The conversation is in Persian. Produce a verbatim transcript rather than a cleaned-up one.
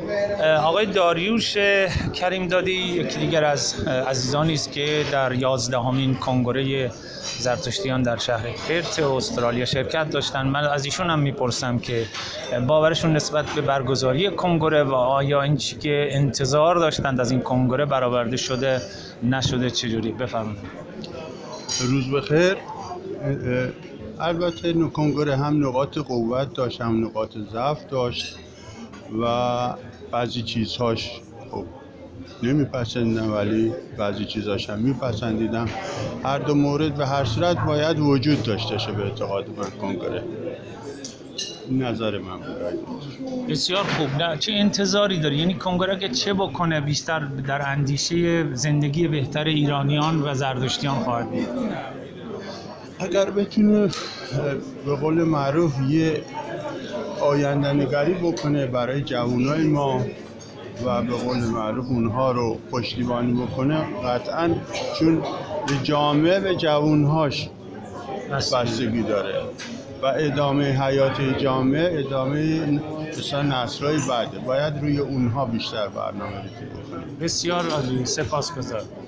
آقای داریوش کریم دادی یکی دیگر از عزیزانی است که در یازدهمین کنگره زرتشتیان در شهر پرت استرالیا شرکت داشتن. من از ایشون هم میپرسم که باورشون نسبت به برگزاری کنگره و آیا این چی که انتظار داشتند از این کنگره برآورده شده نشده چجوری؟ بفرمایید. روز بخیر. البته کنگره هم نقاط قوت داشت هم نقاط ضعف داشت و بعضی چیزهاش خب نمیپسندم ولی بعضی چیزهاش هم میپسندیدم. هر دو مورد به هر صورت باید وجود داشته شه به اعتقاد من کنگره. نظر من بود. بسیار خوب. نه چه انتظاری داری؟ یعنی کنگره که چه بکنه بیشتر در اندیشه زندگی بهتر ایرانیان و زردشتیان خواهد بود؟ اگر بتونه به قول معروف یه آینده نگری بکنه برای جوانای ما و به قول معروف اونها رو پشتیبانی بکنه، قطعاً چون به جامعه به جوانهاش بستگی داره و ادامه حیات جامعه ادامه مثلا نسل‌های بعده باید روی اونها بیشتر برنامه ریزی بکنه. بسیار عالی، سپاسگزارم.